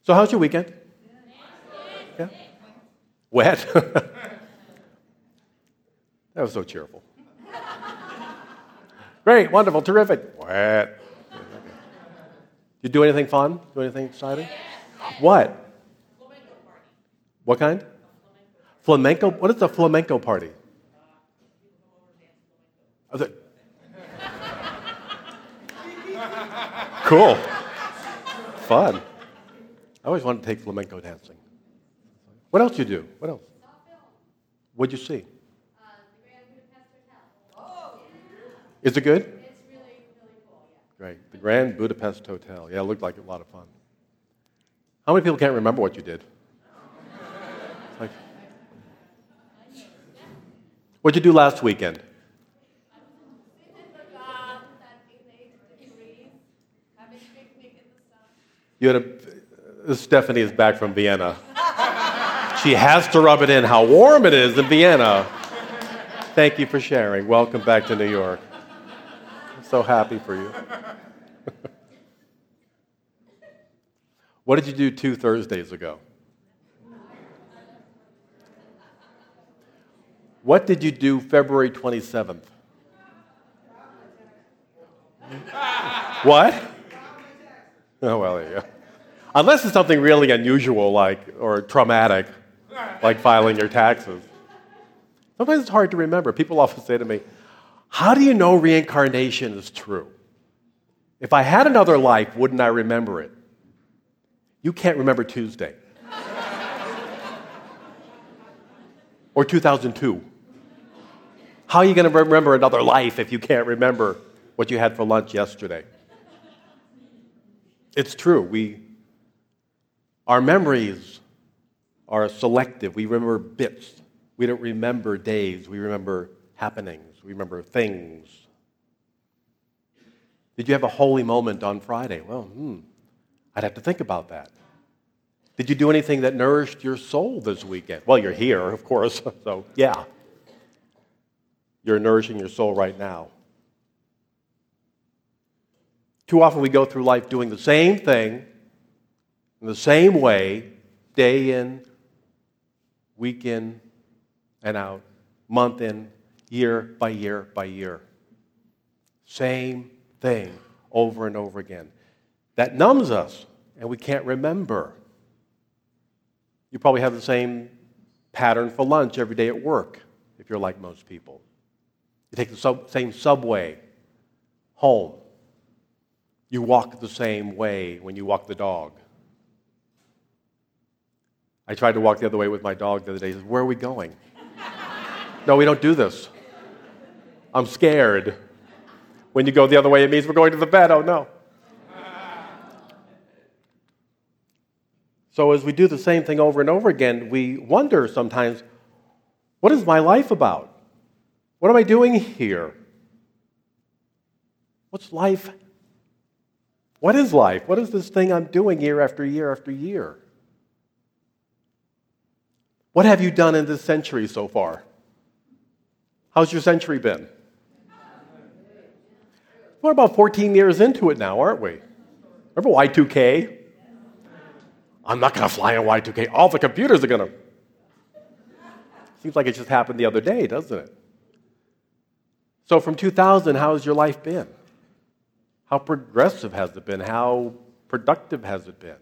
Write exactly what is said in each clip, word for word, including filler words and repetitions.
So how's your weekend? Yeah? Wet? That was so cheerful. Great, wonderful, terrific. Wet. You do anything fun? Do anything exciting? What? What kind? Flamenco? What is a flamenco party? Is it? Cool. Fun. I always wanted to take flamenco dancing. What else you do? What else? What'd you see? Uh, the Grand Budapest Hotel. Is it good? It's really, really cool, yeah. Great. The Grand Budapest Hotel. Yeah, it looked like a lot of fun. How many people can't remember what you did? Like, what'd you do last weekend? You had a, Stephanie is back from Vienna. She has to rub it in how warm it is in Vienna. Thank you for sharing. Welcome back to New York. I'm so happy for you. What did you do two Thursdays ago? What did you do February twenty-seventh? What? Oh, well, there you go. Unless it's something really unusual, like, or traumatic, like filing your taxes. Sometimes it's hard to remember. People often say to me, how do you know reincarnation is true? If I had another life, wouldn't I remember it? You can't remember Tuesday. Or two thousand two. How are you going to remember another life if you can't remember what you had for lunch yesterday? It's true. We, our memories are selective. We remember bits. We don't remember days. We remember happenings. We remember things. Did you have a holy moment on Friday? Well, hmm, I'd have to think about that. Did you do anything that nourished your soul this weekend? Well, you're here, of course, so yeah. You're nourishing your soul right now. Too often we go through life doing the same thing in the same way, day in, week in and out, month in, year by year by year. Same thing over and over again. That numbs us, and we can't remember. You probably have the same pattern for lunch every day at work, if you're like most people. You take the sub- same subway home. You walk the same way when you walk the dog. I tried to walk the other way with my dog the other day. He says, where are we going? No, we don't do this. I'm scared. When you go the other way, it means we're going to the vet. Oh, no. So as we do the same thing over and over again, we wonder sometimes, what is my life about? What am I doing here? What's life? What is life? What is this thing I'm doing year after year after year? What have you done in this century so far? How's your century been? We're about fourteen years into it now, aren't we? Remember Y two K? I'm not going to fly in Y two K. All the computers are going to. Seems like it just happened the other day, doesn't it? So from two thousand, how has your life been? How progressive has it been? How productive has it been?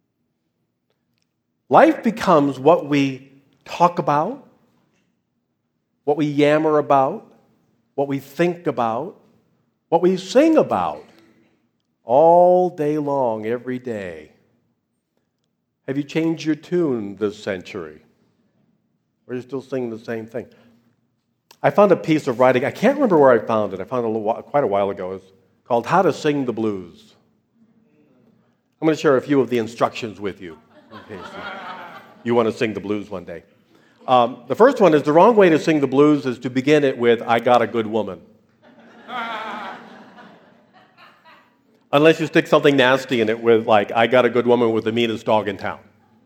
Life becomes what we talk about, what we yammer about, what we think about, what we sing about all day long, every day. Have you changed your tune this century? Or are you still singing the same thing? I found a piece of writing. I can't remember where I found it. I found it a little, quite a while ago. It's called How to Sing the Blues. I'm going to share a few of the instructions with you in case you want to sing the blues one day. Um, the first one is the wrong way to sing the blues is to begin it with, I got a good woman. Unless you stick something nasty in it with, like, I got a good woman with the meanest dog in town.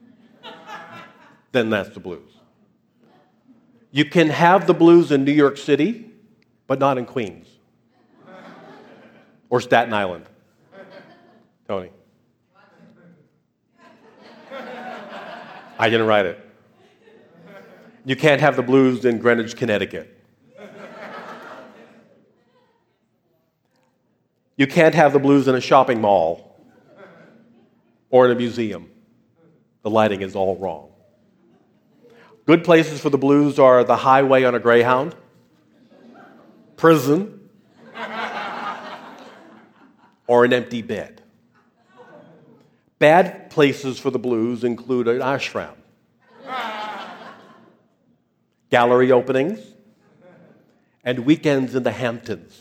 Then that's the blues. You can have the blues in New York City, but not in Queens. Or Staten Island. Tony. I didn't write it. You can't have the blues in Greenwich, Connecticut. You can't have the blues in a shopping mall or in a museum. The lighting is all wrong. Good places for the blues are the highway on a Greyhound, prison, or an empty bed. Bad places for the blues include an ashram, gallery openings, and weekends in the Hamptons.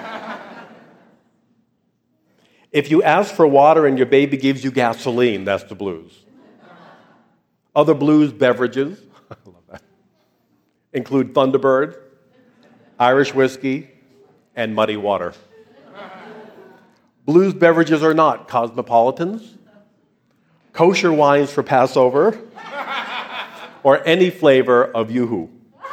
If you ask for water and your baby gives you gasoline, that's the blues. Other blues beverages, I love that, include Thunderbird, Irish whiskey, and muddy water. Blues beverages are not cosmopolitans, kosher wines for Passover, or any flavor of Yoo-hoo.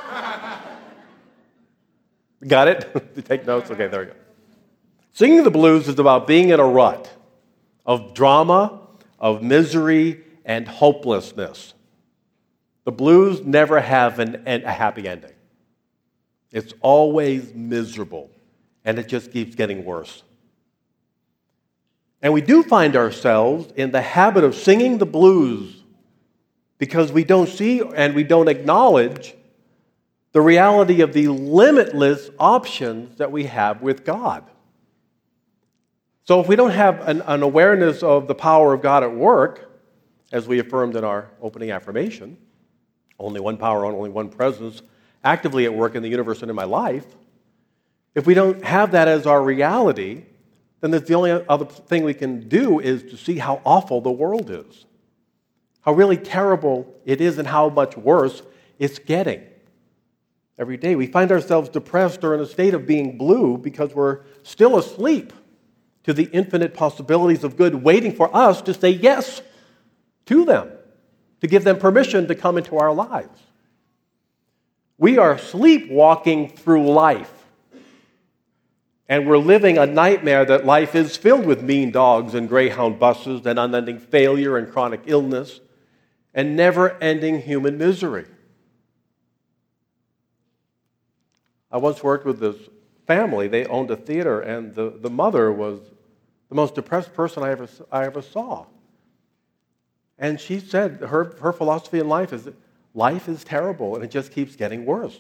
Got it? Take notes? Okay, there we go. Singing the blues is about being in a rut of drama, of misery, and hopelessness. The blues never have an, a happy ending. It's always miserable, and it just keeps getting worse. And we do find ourselves in the habit of singing the blues because we don't see and we don't acknowledge the reality of the limitless options that we have with God. So if we don't have an, an awareness of the power of God at work, as we affirmed in our opening affirmation, only one power, only one presence, actively at work in the universe and in my life, if we don't have that as our reality, then the only other thing we can do is to see how awful the world is, how really terrible it is and how much worse it's getting. Every day we find ourselves depressed or in a state of being blue because we're still asleep to the infinite possibilities of good waiting for us to say yes to them, to give them permission to come into our lives. We are sleepwalking through life, and we're living a nightmare that life is filled with mean dogs and Greyhound buses and unending failure and chronic illness and never-ending human misery. I once worked with this family. They owned a theater, and the, the mother was the most depressed person I ever, I ever saw. And she said her, her philosophy in life is that life is terrible, and it just keeps getting worse.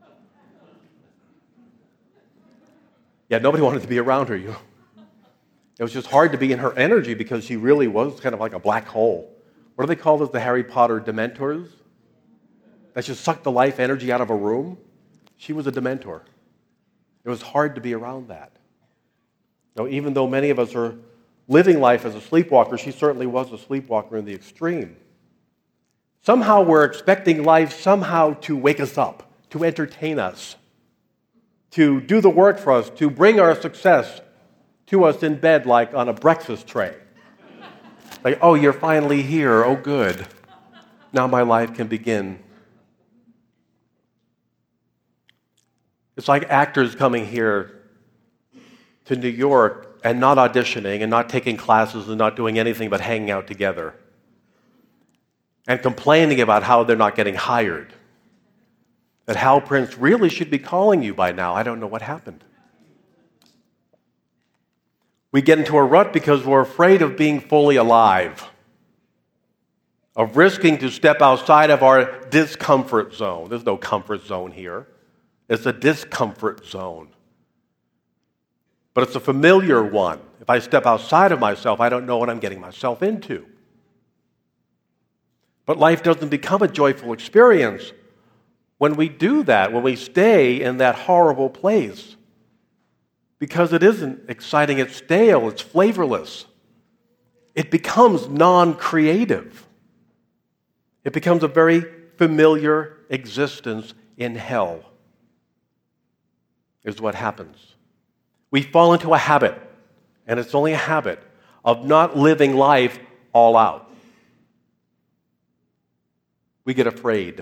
Yeah, nobody wanted to be around her. You know? It was just hard to be in her energy because she really was kind of like a black hole. What do they call those, the Harry Potter Dementors? That just sucked the life energy out of a room? She was a Dementor. It was hard to be around that. Now, even though many of us are living life as a sleepwalker, she certainly was a sleepwalker in the extreme. Somehow we're expecting life somehow to wake us up, to entertain us, to do the work for us, to bring our success to us in bed like on a breakfast tray. Like, oh, you're finally here. Oh, good. Now my life can begin. It's like actors coming here to New York and not auditioning and not taking classes and not doing anything but hanging out together and complaining about how they're not getting hired. That Hal Prince really should be calling you by now. I don't know what happened. We get into a rut because we're afraid of being fully alive, of risking to step outside of our discomfort zone. There's no comfort zone here. It's a discomfort zone. But it's a familiar one. If I step outside of myself, I don't know what I'm getting myself into. But life doesn't become a joyful experience when we do that, when we stay in that horrible place. Because it isn't exciting, it's stale, it's flavorless. It becomes non-creative. It becomes a very familiar existence in hell, is what happens. We fall into a habit, and it's only a habit, of not living life all out. We get afraid.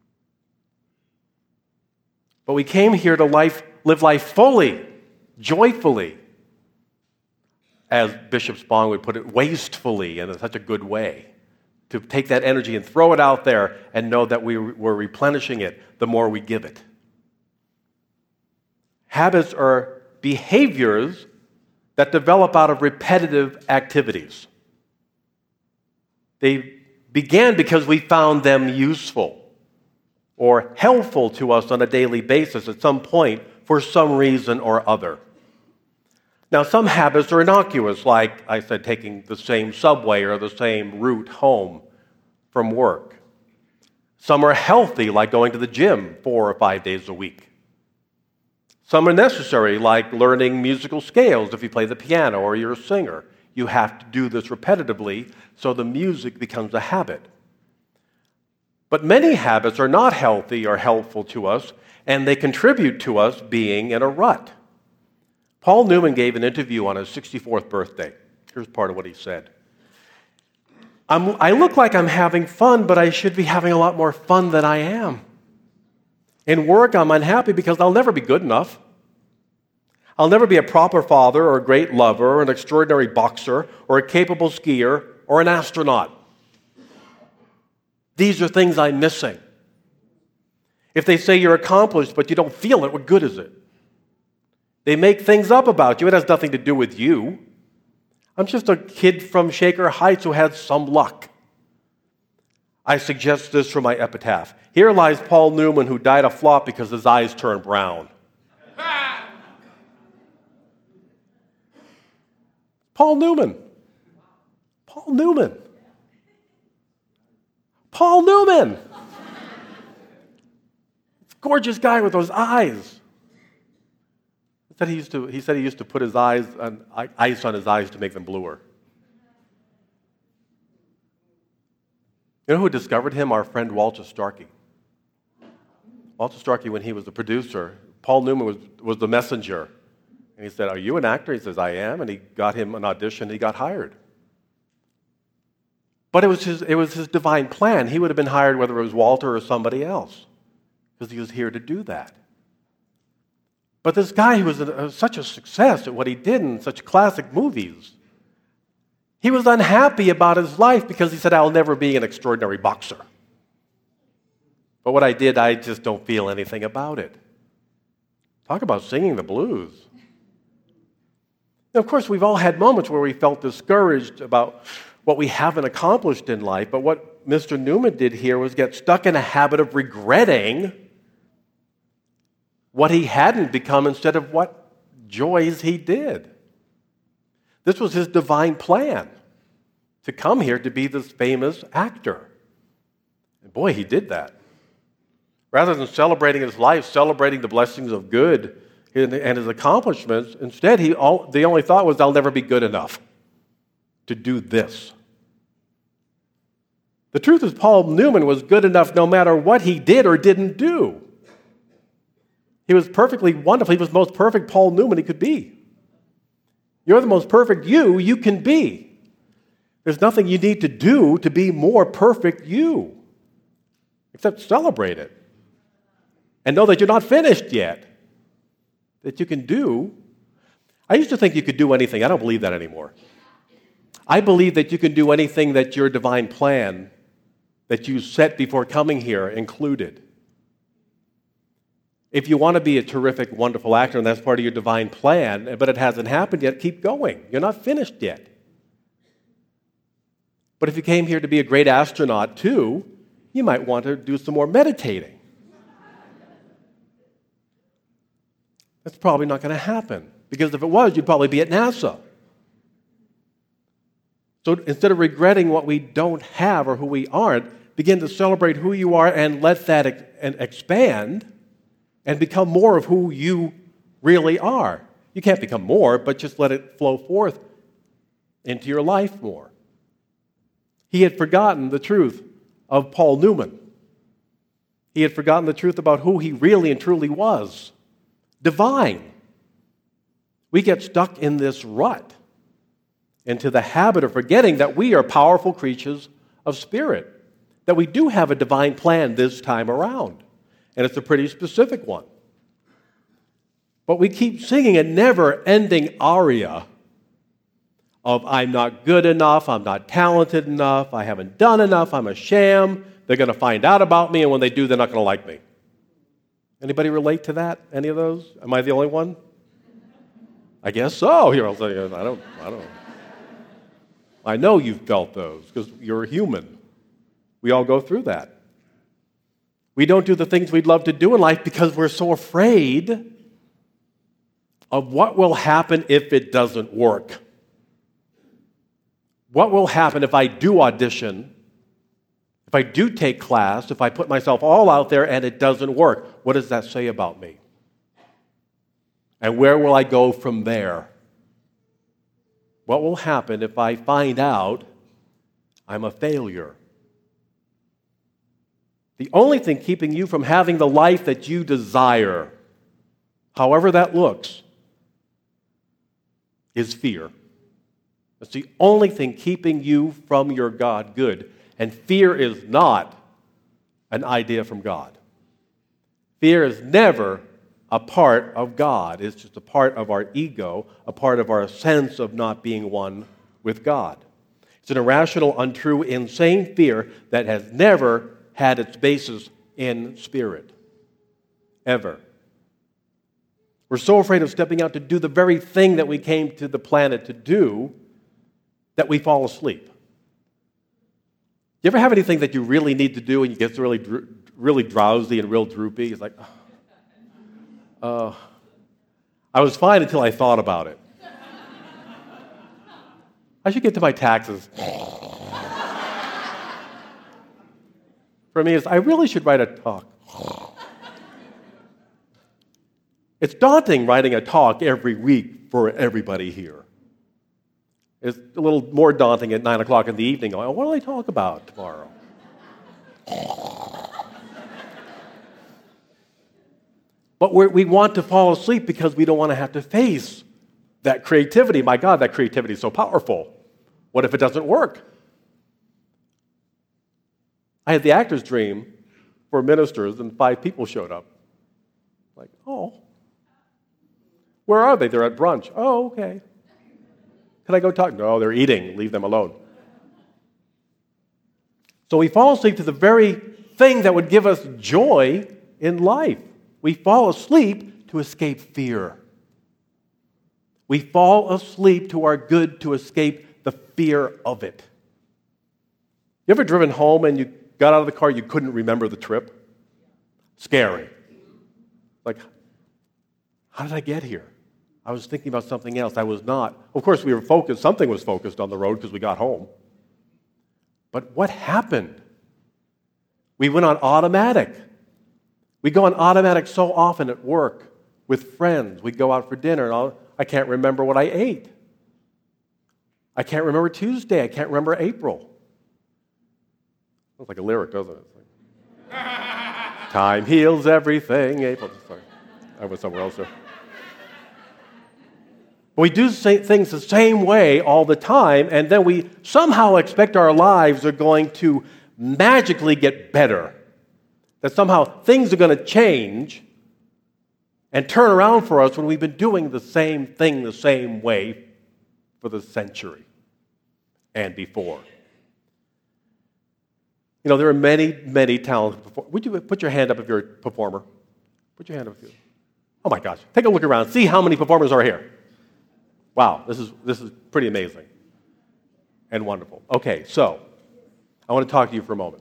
But we came here to life, live life fully, joyfully. As Bishop Spong would put it, wastefully, in such a good way. to take that energy and throw it out there and know that we, we're replenishing it the more we give it. Habits are behaviors that develop out of repetitive activities. They began because we found them useful or helpful to us on a daily basis at some point for some reason or other. Now, some habits are innocuous, like I said, taking the same subway or the same route home from work. Some are healthy, like going to the gym four or five days a week. Some are necessary, like learning musical scales if you play the piano or you're a singer. You have to do this repetitively so the music becomes a habit. But many habits are not healthy or helpful to us, and they contribute to us being in a rut. Paul Newman gave an interview on his sixty-fourth birthday. Here's part of what he said. I'm, I look like I'm having fun, but I should be having a lot more fun than I am. In work, I'm unhappy because I'll never be good enough. I'll never be a proper father or a great lover or an extraordinary boxer or a capable skier or an astronaut. These are things I'm missing. If they say you're accomplished but you don't feel it, what good is it? They make things up about you. It has nothing to do with you. I'm just a kid from Shaker Heights who had some luck. I suggest this for my epitaph. Here lies Paul Newman, who died a flop because his eyes turned brown. Paul Newman. Paul Newman. Paul Newman. This gorgeous guy with those eyes. He said he used to, he said he used to put his eyes on, ice on his eyes to make them bluer. You know who discovered him? Our friend Walter Starkey. Walter Starkey, when he was the producer, Paul Newman was, was the messenger. And he said, "Are you an actor?" He says, "I am." And he got him an audition. He got hired. But it was his, it was his divine plan. He would have been hired whether it was Walter or somebody else, because he was here to do that. But this guy who was a, such a success at what he did in such classic movies, he was unhappy about his life because he said, "I'll never be an extraordinary boxer. But what I did, I just don't feel anything about it." Talk about singing the blues. Now, of course, we've all had moments where we felt discouraged about what we haven't accomplished in life, but what Mister Newman did here was get stuck in a habit of regretting what he hadn't become instead of what joys he did. This was his divine plan, to come here to be this famous actor. And boy, he did that. Rather than celebrating his life, celebrating the blessings of good and his accomplishments, instead, he all, the only thought was, "I'll never be good enough to do this." The truth is, Paul Newman was good enough no matter what he did or didn't do. He was perfectly wonderful. He was the most perfect Paul Newman he could be. You're the most perfect you you can be. There's nothing you need to do to be more perfect you, except celebrate it. And know that you're not finished yet. That you can do. I used to think you could do anything. I don't believe that anymore. I believe that you can do anything that your divine plan that you set before coming here included. If you want to be a terrific, wonderful actor, and that's part of your divine plan, but it hasn't happened yet, keep going. You're not finished yet. But if you came here to be a great astronaut too, you might want to do some more meditating. That's probably not going to happen, because if it was, you'd probably be at NASA. So instead of regretting what we don't have or who we aren't, begin to celebrate who you are and let that ex- and expand and become more of who you really are. You can't become more, but just let it flow forth into your life more. He had forgotten the truth of Paul Newman. He had forgotten the truth about who he really and truly was. Divine. We get stuck in this rut, into the habit of forgetting that we are powerful creatures of spirit, that we do have a divine plan this time around, and it's a pretty specific one. But we keep singing a never-ending aria of I'm not good enough, I'm not talented enough, I haven't done enough, I'm a sham, they're going to find out about me, and when they do, they're not going to like me. Anybody relate to that? Any of those? Am I the only one? I guess so. Here, I'll tell you, I don't, I don't. I know you've felt those because you're human. We all go through that. We don't do the things we'd love to do in life because we're so afraid of what will happen if it doesn't work. What will happen if I do audition, if I do take class, if I put myself all out there and it doesn't work? What does that say about me? And where will I go from there? What will happen if I find out I'm a failure? The only thing keeping you from having the life that you desire, however that looks, is fear. That's the only thing keeping you from your God good. And fear is not an idea from God. Fear is never a part of God. It's just a part of our ego, a part of our sense of not being one with God. It's an irrational, untrue, insane fear that has never had its basis in spirit. Ever. We're so afraid of stepping out to do the very thing that we came to the planet to do that we fall asleep. You ever have anything that you really need to do and you get really, really drowsy and real droopy? It's like, oh, uh, I was fine until I thought about it. I should get to my taxes. For me, it's, I really should write a talk. It's daunting writing a talk every week for everybody here. It's a little more daunting at nine o'clock in the evening. Going, oh, what do I talk about tomorrow? But we're, we want to fall asleep because we don't want to have to face that creativity. My God, that creativity is so powerful. What if it doesn't work? I had the actor's dream for ministers, and five people showed up. Like, oh. Where are they? They're at brunch. Oh, okay. Can I go talk? No, they're eating. Leave them alone. So we fall asleep to the very thing that would give us joy in life. We fall asleep to escape fear. We fall asleep to our good to escape the fear of it. You ever driven home and you got out of the car, you couldn't remember the trip? Scary. Like, how did I get here? I was thinking about something else. I was not. Of course, we were focused. Something was focused on the road because we got home. But what happened? We went on automatic. We go on automatic so often at work, with friends. We go out for dinner, and I'll, I can't remember what I ate. I can't remember Tuesday. I can't remember April. Sounds like a lyric, doesn't it? Like, time heals everything. April. Sorry, I was somewhere else there. We do things the same way all the time, and then we somehow expect our lives are going to magically get better. That somehow things are going to change and turn around for us when we've been doing the same thing the same way for the century and before. You know, there are many, many talented performers. Would you put your hand up if you're a performer? Put your hand up if you're... Oh my gosh, take a look around. See how many performers are here. Wow, this is this is pretty amazing and wonderful. Okay, so I want to talk to you for a moment.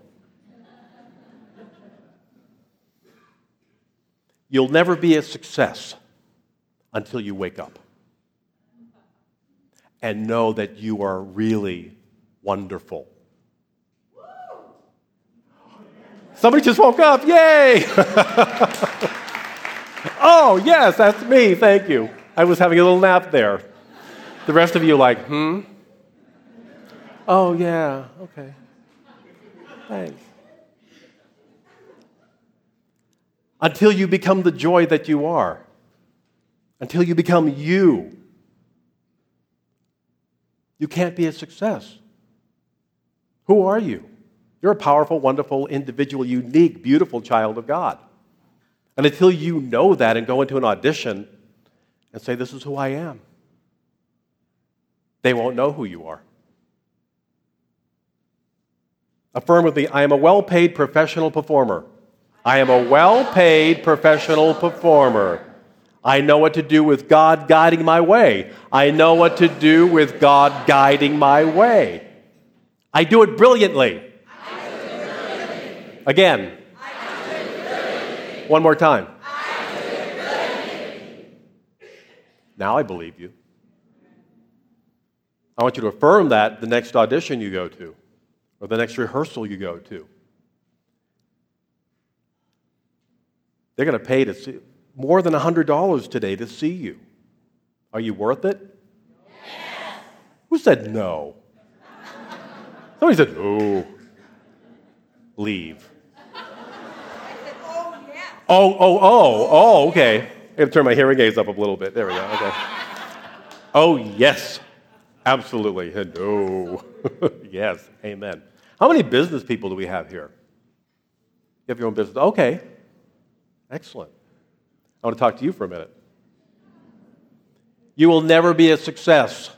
You'll never be a success until you wake up and know that you are really wonderful. Somebody just woke up. Yay! Oh, yes, that's me. Thank you. I was having a little nap there. The rest of you like, hmm? Oh, yeah, okay. Thanks. Until you become the joy that you are. Until you become you. You can't be a success. Who are you? You're a powerful, wonderful, individual, unique, beautiful child of God. And until you know that and go into an audition and say, this is who I am, they won't know who you are. Affirm with me, I am a well-paid professional performer. I am a well-paid professional performer. I know what to do with God guiding my way. I know what to do with God guiding my way. I do it brilliantly. I do it brilliantly. Again. I do it brilliantly. One more time. I do it brilliantly. Now I believe you. I want you to affirm that the next audition you go to, or the next rehearsal you go to. They're going to pay to see more than one hundred dollars today to see you. Are you worth it? Yes. Who said no? Somebody said, oh. Leave. I said, oh, yes. Oh, oh, oh, oh, okay. I have to turn my hearing aids up a little bit. There we go. Okay. Oh, yes. Absolutely. No. Yes. Amen. How many business people do we have here? You have your own business? Okay. Excellent. I want to talk to you for a minute. You will never be a success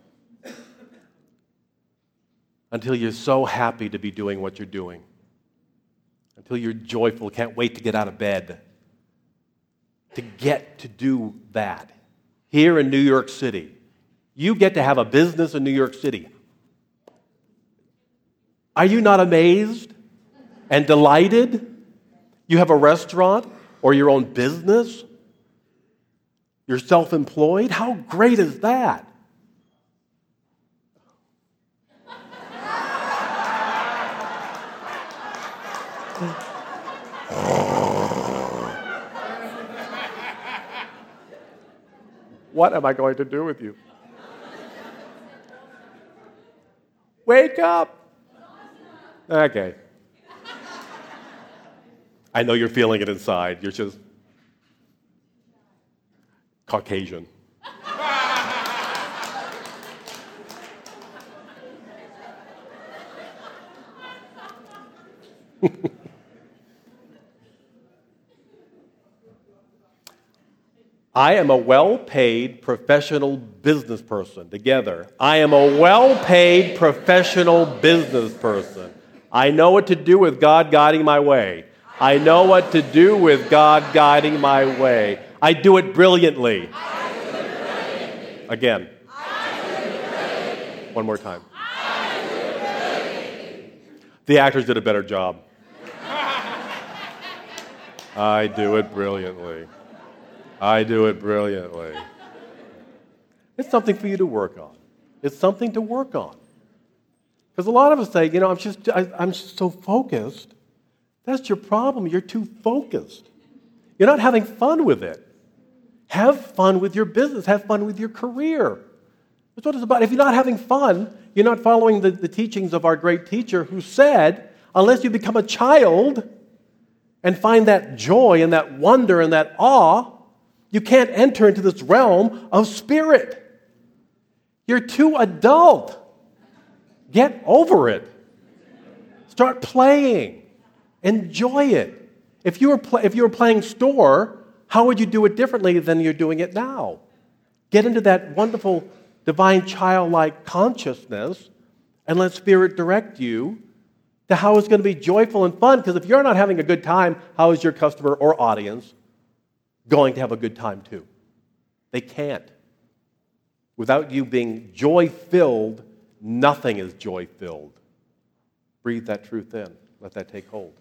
until you're so happy to be doing what you're doing, until you're joyful, can't wait to get out of bed, to get to do that. Here in New York City, you get to have a business in New York City. Are you not amazed and delighted? You have a restaurant or your own business? You're self-employed? How great is that? What am I going to do with you? Wake up. Okay. I know you're feeling it inside. You're just Caucasian. I am a well-paid professional business person. Together. I am a well-paid professional business person. I know what to do with God guiding my way. I know what to do with God guiding my way. I do it brilliantly. I do it brilliantly. Again. I do it brilliantly. One more time. I do it brilliantly. The actors did a better job. I do it brilliantly. I do it brilliantly. It's something for you to work on. It's something to work on. Because a lot of us say, you know, I'm just, I, I'm just so focused. That's your problem. You're too focused. You're not having fun with it. Have fun with your business. Have fun with your career. That's what it's about. If you're not having fun, you're not following the, the teachings of our great teacher who said, unless you become a child and find that joy and that wonder and that awe, you can't enter into this realm of spirit. You're too adult. Get over it. Start playing. Enjoy it. If you were pl- if you were playing store, how would you do it differently than you're doing it now? Get into that wonderful divine childlike consciousness and let Spirit direct you to how it's going to be joyful and fun. Because if you're not having a good time, how is your customer or audience going to have a good time too? They can't. Without you being joy-filled, nothing is joy-filled. Breathe that truth in. Let that take hold.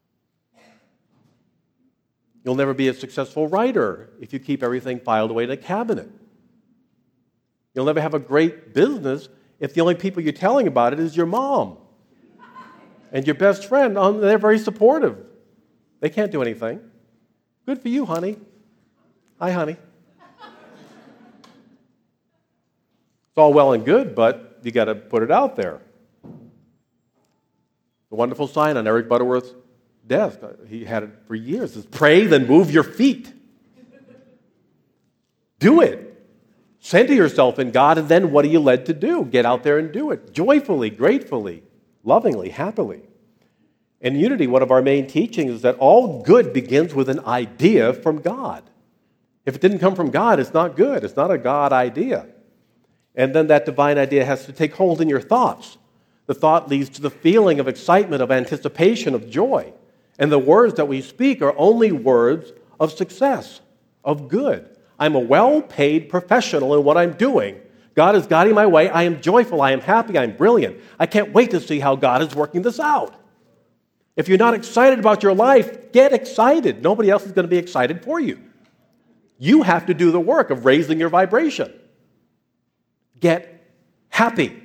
You'll never be a successful writer if you keep everything filed away in a cabinet. You'll never have a great business if the only people you're telling about it is your mom and your best friend. Um, they're very supportive. They can't do anything. Good for you, honey. Hi, honey. It's all well and good, but you got to put it out there. The wonderful sign on Eric Butterworth's desk, he had it for years, is pray, then move your feet. Do it. Center yourself in God, and then what are you led to do? Get out there and do it. Joyfully, gratefully, lovingly, happily. In Unity, one of our main teachings is that all good begins with an idea from God. If it didn't come from God, it's not good. It's not a God idea. And then that divine idea has to take hold in your thoughts. The thought leads to the feeling of excitement, of anticipation, of joy. And the words that we speak are only words of success, of good. I'm a well-paid professional in what I'm doing. God is guiding my way. I am joyful. I am happy. I am brilliant. I can't wait to see how God is working this out. If you're not excited about your life, get excited. Nobody else is going to be excited for you. You have to do the work of raising your vibration. Get happy.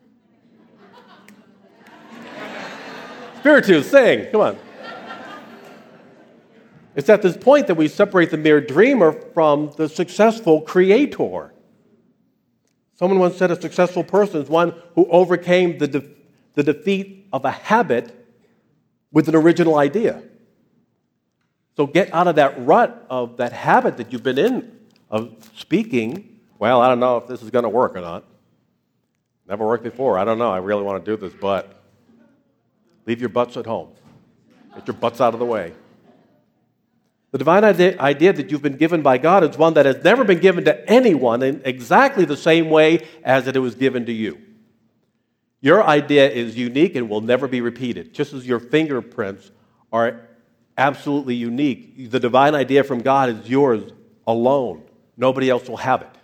Spiritus, sing. Come on. It's at this point that we separate the mere dreamer from the successful creator. Someone once said a successful person is one who overcame the, de- the defeat of a habit with an original idea. So get out of that rut of that habit that you've been in of speaking. Well, I don't know if this is going to work or not. Never worked before. I don't know. I really want to do this, but leave your butts at home. Get your butts out of the way. The divine idea that you've been given by God is one that has never been given to anyone in exactly the same way as it was given to you. Your idea is unique and will never be repeated, just as your fingerprints are absolutely unique. The divine idea from God is yours alone. Nobody else will have it.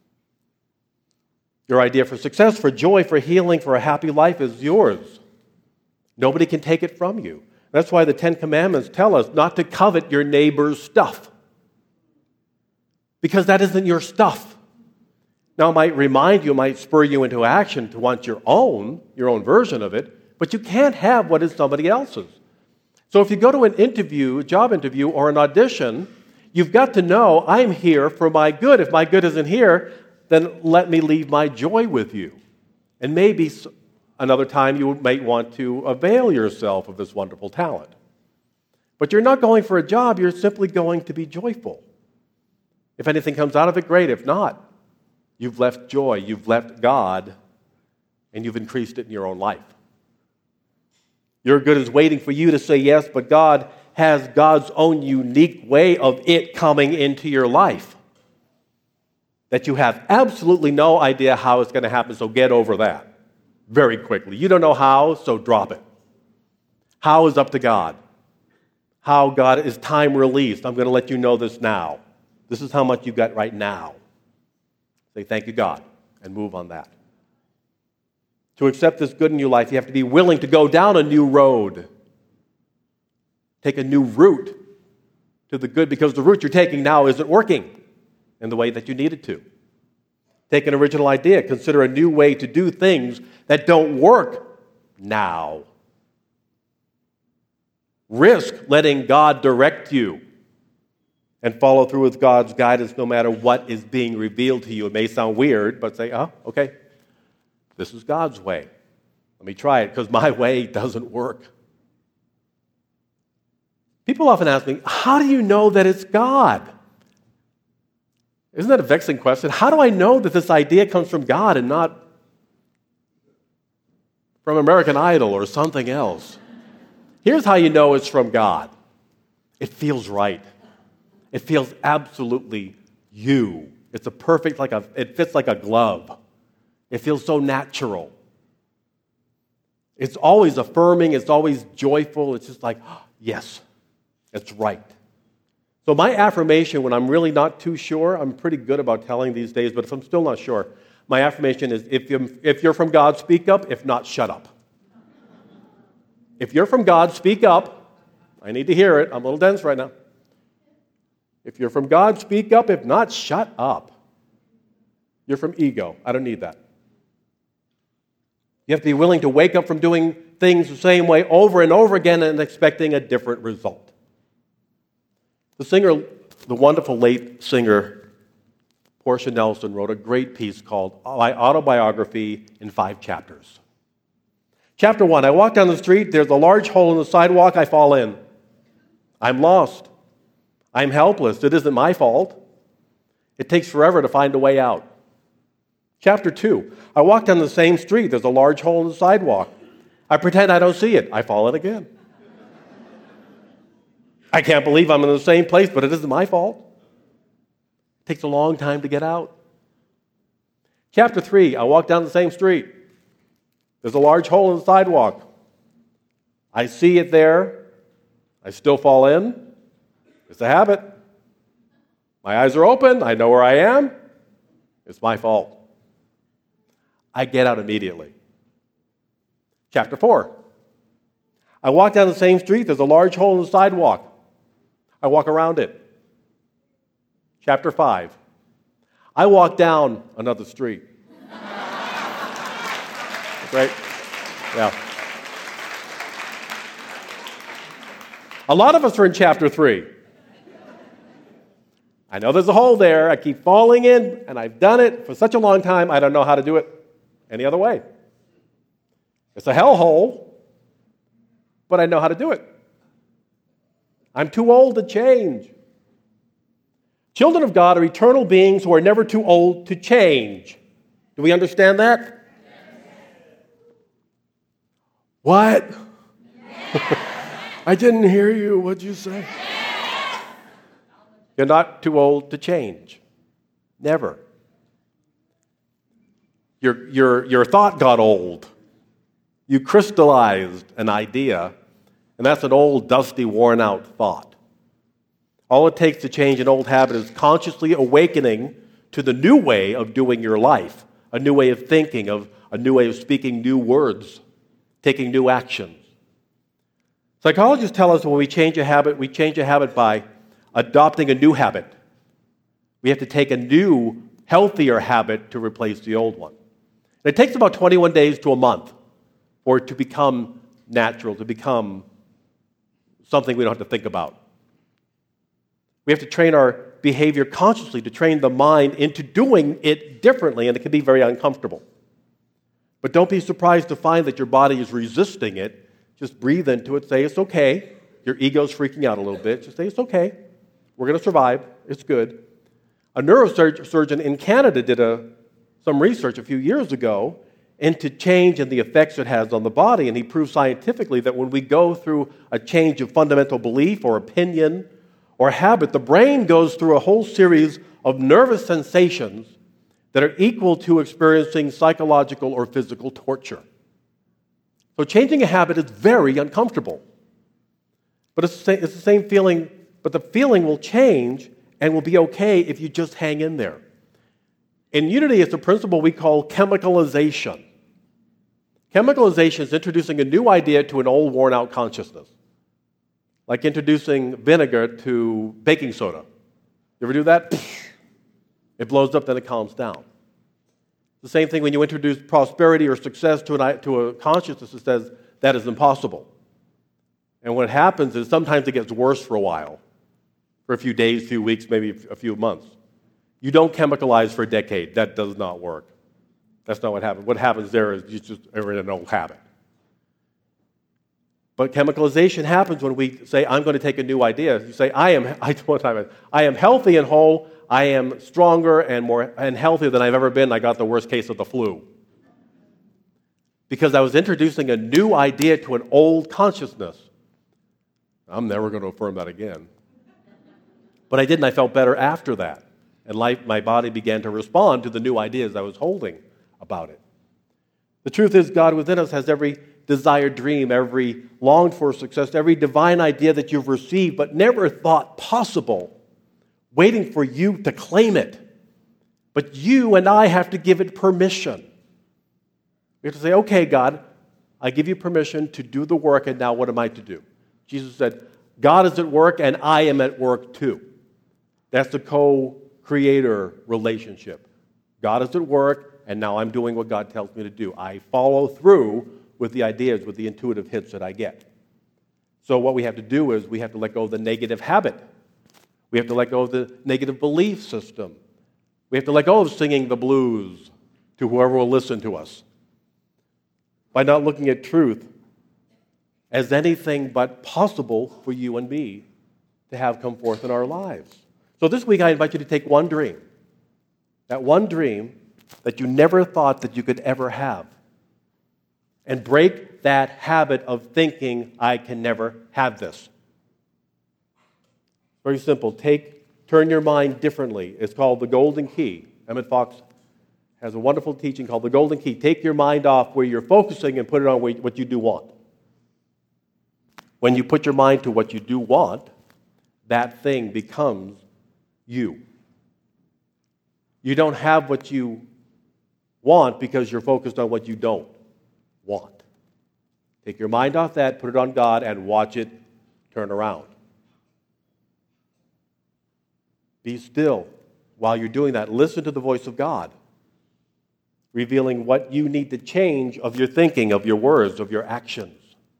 Your idea for success, for joy, for healing, for a happy life is yours. Nobody can take it from you. That's why the Ten Commandments tell us not to covet your neighbor's stuff, because that isn't your stuff. Now, it might remind you, it might spur you into action to want your own, your own version of it, but you can't have what is somebody else's. So if you go to an interview, a job interview, or an audition, you've got to know, I'm here for my good. If my good isn't here, then let me leave my joy with you. And maybe another time you might want to avail yourself of this wonderful talent. But you're not going for a job, you're simply going to be joyful. If anything comes out of it, great. If not, you've left joy, you've left God, and you've increased it in your own life. Your good is waiting for you to say yes, but God has God's own unique way of it coming into your life that you have absolutely no idea how it's going to happen, so get over that very quickly. You don't know how, so drop it. How is up to God. How God is time released. I'm going to let you know this now. This is how much you got right now. Say thank you, God, and move on that. To accept this good in your life, you have to be willing to go down a new road. Take a new route to the good, because the route you're taking now isn't working in the way that you need it to. Take an original idea. Consider a new way to do things that don't work now. Risk letting God direct you and follow through with God's guidance no matter what is being revealed to you. It may sound weird, but say, oh, okay, this is God's way. Let me try it, because my way doesn't work. People often ask me, how do you know that it's God? Isn't that a vexing question? How do I know that this idea comes from God and not from American Idol or something else? Here's how you know it's from God. It feels right. It feels absolutely you. It's a perfect, like a, it fits like a glove. It feels so natural. It's always affirming. It's always joyful. It's just like, oh, yes, it's right. So my affirmation, when I'm really not too sure, I'm pretty good about telling these days, but if I'm still not sure, my affirmation is, if you're, if you're from God, speak up. If not, shut up. If you're from God, speak up. I need to hear it. I'm a little dense right now. If you're from God, speak up. If not, shut up. You're from ego. I don't need that. You have to be willing to wake up from doing things the same way over and over again and expecting a different result. The singer, the wonderful late singer, Portia Nelson, wrote a great piece called My Autobiography in Five Chapters. Chapter one, I walk down the street, there's a large hole in the sidewalk, I fall in. I'm lost. I'm helpless. It isn't my fault. It takes forever to find a way out. Chapter two, I walk down the same street, there's a large hole in the sidewalk. I pretend I don't see it. I fall in again. I can't believe I'm in the same place, but it isn't my fault. It takes a long time to get out. Chapter three, I walk down the same street. There's a large hole in the sidewalk. I see it there. I still fall in. It's a habit. My eyes are open. I know where I am. It's my fault. I get out immediately. Chapter four. I walk down the same street. There's a large hole in the sidewalk. I walk around it. Chapter five. I walk down another street. Right? Yeah. A lot of us are in chapter three. I know there's a hole there. I keep falling in, and I've done it for such a long time, I don't know how to do it any other way. It's a hellhole, but I know how to do it. I'm too old to change. Children of God are eternal beings who are never too old to change. Do we understand that? What? I didn't hear you. What'd you say? You're not too old to change. Never. Your, your, your thought got old. You crystallized an idea, and that's an old, dusty, worn-out thought. All it takes to change an old habit is consciously awakening to the new way of doing your life, a new way of thinking, of a new way of speaking new words, taking new actions. Psychologists tell us when we change a habit, we change a habit by adopting a new habit. We have to take a new, healthier habit to replace the old one. And it takes about twenty-one days to a month for it to become natural, to become something we don't have to think about. We have to train our behavior consciously, to train the mind into doing it differently, and it can be very uncomfortable. But don't be surprised to find that your body is resisting it. Just breathe into it, say it's okay. Your ego's freaking out a little bit. Just say it's okay. We're going to survive. It's good. A neurosurgeon in Canada did a, some research a few years ago into change and the effects it has on the body, and he proved scientifically that when we go through a change of fundamental belief or opinion or habit, the brain goes through a whole series of nervous sensations that are equal to experiencing psychological or physical torture. So changing a habit is very uncomfortable. But it's the same, it's the same feeling, but the feeling will change and will be okay if you just hang in there. In Unity, it's a principle we call chemicalization. Chemicalization is introducing a new idea to an old, worn-out consciousness. Like introducing vinegar to baking soda. You ever do that? It blows up, then it calms down. The same thing when you introduce prosperity or success to, an, to a consciousness that says that is impossible. And what happens is sometimes it gets worse for a while, for a few days, few weeks, maybe a few months. You don't chemicalize for a decade. That does not work. That's not what happens. What happens there is you just are in an old habit. But chemicalization happens when we say, I'm going to take a new idea. You say, I am, I, one time, I am healthy and whole. I am stronger and more and healthier than I've ever been. I got the worst case of the flu. Because I was introducing a new idea to an old consciousness. I'm never going to affirm that again. But I did, and I felt better after that. And life, my body began to respond to the new ideas I was holding about it. The truth is, God within us has every desired dream, every longed for success, every divine idea that you've received but never thought possible, waiting for you to claim it. But you and I have to give it permission. We have to say, okay, God, I give you permission to do the work, and now what am I to do? Jesus said, God is at work, and I am at work too. That's the co-creator relationship. God is at work, and now I'm doing what God tells me to do. I follow through with the ideas, with the intuitive hits that I get. So what we have to do is we have to let go of the negative habit. We have to let go of the negative belief system. We have to let go of singing the blues to whoever will listen to us. By not looking at truth as anything but possible for you and me to have come forth in our lives. So this week I invite you to take one dream. That one dream that you never thought that you could ever have. And break that habit of thinking, I can never have this. Very simple. Take, turn your mind differently. It's called the golden key. Emmett Fox has a wonderful teaching called the Golden Key. Take your mind off where you're focusing and put it on what you do want. When you put your mind to what you do want, that thing becomes you. You don't have what you want because you're focused on what you don't want. Take your mind off that, put it on God, and watch it turn around. Be still while you're doing that. Listen to the voice of God, revealing what you need to change of your thinking, of your words, of your actions,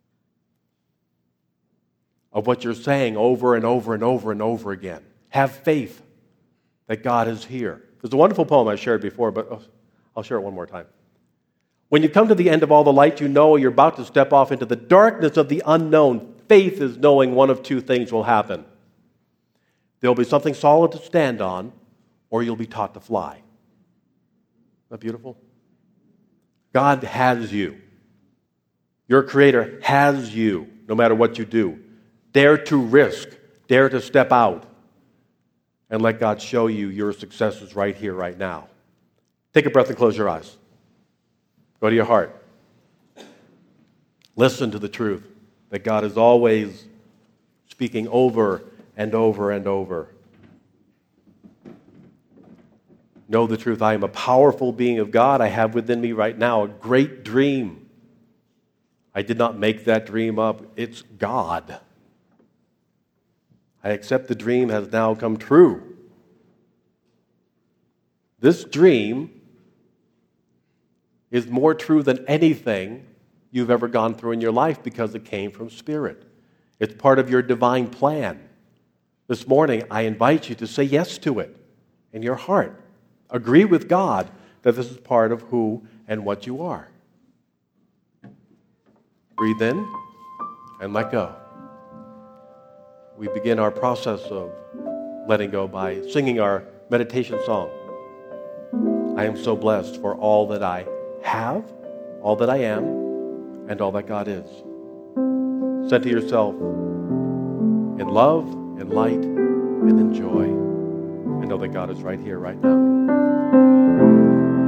of what you're saying over and over and over and over again. Have faith that God is here. There's a wonderful poem I shared before, but I'll share it one more time. When you come to the end of all the light, you know you're about to step off into the darkness of the unknown. Faith is knowing one of two things will happen. There'll be something solid to stand on, or you'll be taught to fly. Isn't that beautiful? God has you. Your Creator has you, no matter what you do. Dare to risk. Dare to step out. And let God show you your successes right here, right now. Take a breath and close your eyes. Go to your heart. Listen to the truth that God is always speaking over and over and over. Know the truth. I am a powerful being of God. I have within me right now a great dream. I did not make that dream up. It's God. I accept the dream has now come true. This dream is more true than anything you've ever gone through in your life because it came from Spirit. It's part of your divine plan. This morning, I invite you to say yes to it in your heart. Agree with God that this is part of who and what you are. Breathe in and let go. We begin our process of letting go by singing our meditation song. I am so blessed for all that I have, all that I am, and all that God is. Center yourself in love, in light, and in joy, and know that God is right here, right now.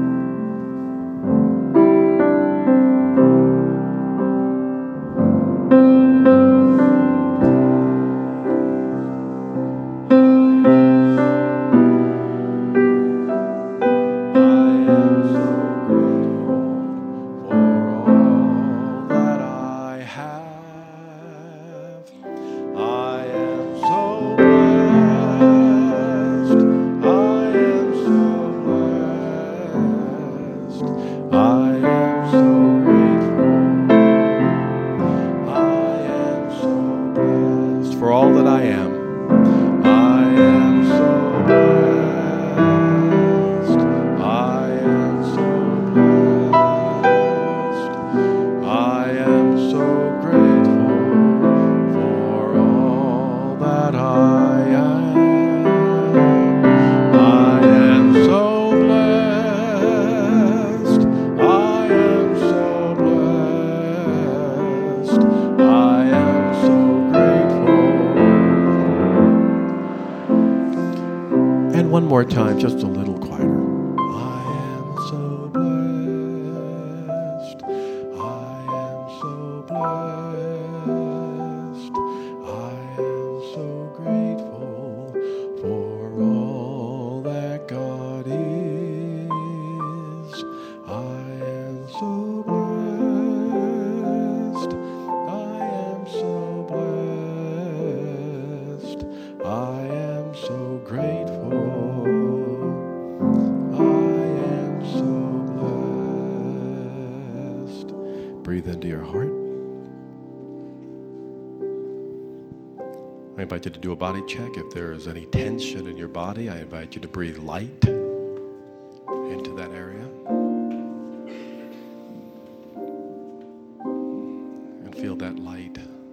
One more time, just a little quieter. I am so blessed. I am so blessed. I am so grateful for all that God is. I am so blessed. I am so blessed. I am so grateful. Breathe into your heart. I invite you to do a body check. If there is any tension in your body, I invite you to breathe light into that area. And feel that light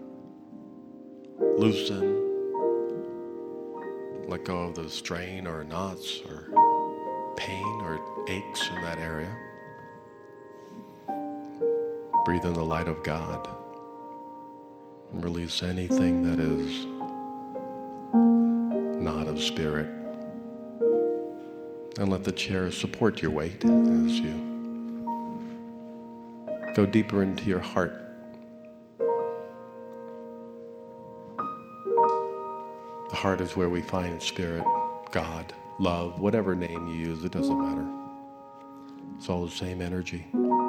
loosen. Let go of the strain or knots or pain or aches in that area. Breathe in the light of God and release anything that is not of Spirit. And let the chair support your weight as you go deeper into your heart. The heart is where we find spirit, God, love, whatever name you use, it doesn't matter. It's all the same energy.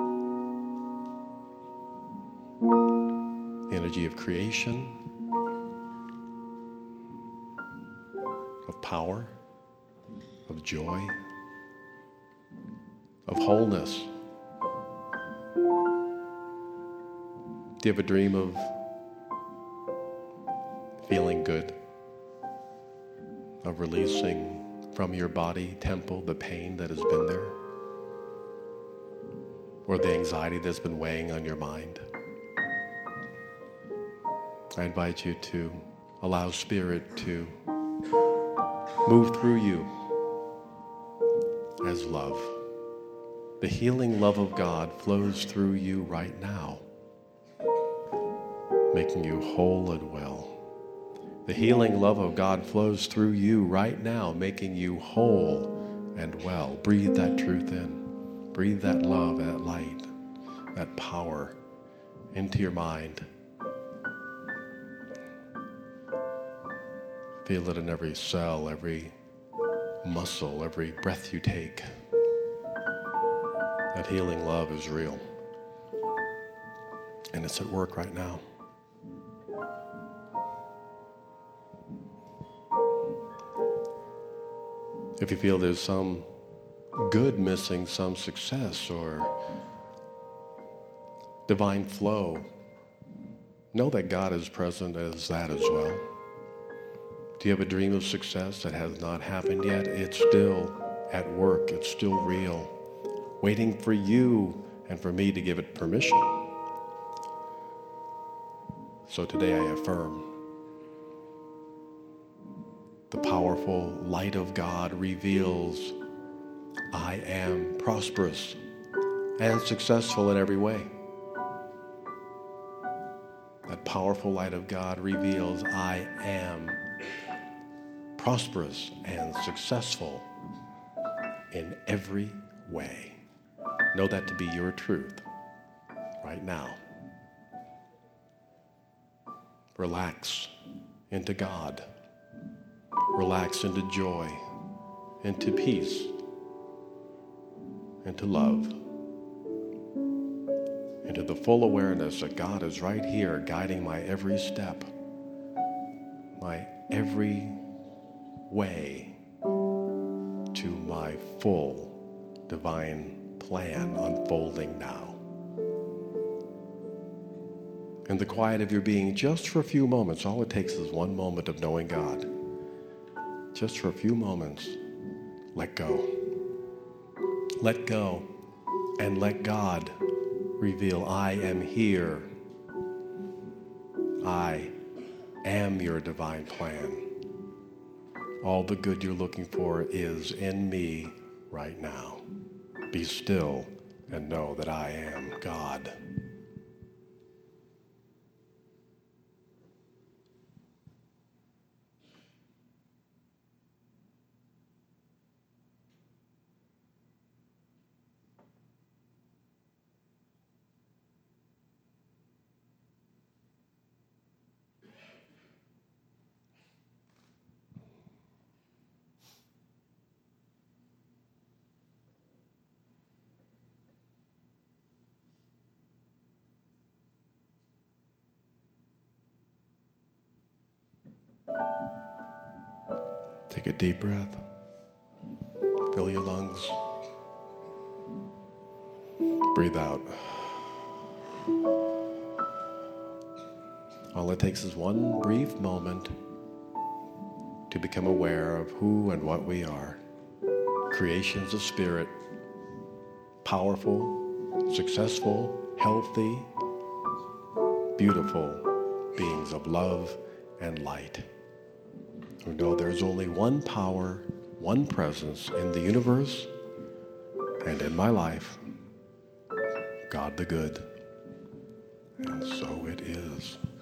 The energy of creation, of power, of joy, of wholeness. Do you have a dream of feeling good? Of releasing from your body, temple, the pain that has been there? Or the anxiety that's been weighing on your mind? I invite you to allow Spirit to move through you as love. The healing love of God flows through you right now, making you whole and well. The healing love of God flows through you right now, making you whole and well. Breathe that truth in. Breathe that love, that light, that power into your mind. Feel it in every cell, every muscle, every breath you take. That healing love is real. And it's at work right now. If you feel there's some good missing, some success or divine flow, know that God is present as that as well. Do you have a dream of success that has not happened yet? It's still at work. It's still real, waiting for you and for me to give it permission. So today I affirm the powerful light of God reveals I am prosperous and successful in every way. That powerful light of God reveals I am prosperous and successful in every way. Know that to be your truth right now. Relax into God. Relax into joy, into peace, into love, into the full awareness that God is right here guiding my every step, my every way to my full divine plan unfolding now. In the quiet of your being, just for a few moments, all it takes is one moment of knowing God. Just for a few moments, let go. Let go and let God reveal I am here. I am your divine plan. All the good you're looking for is in me right now. Be still and know that I am God. Take a deep breath. Fill your lungs. Breathe out. All it takes is one brief moment to become aware of who and what we are. Creations of spirit, powerful, successful, healthy, beautiful beings of love and light. Who know there's only one power, one presence in the universe and in my life, God the Good. And so it is.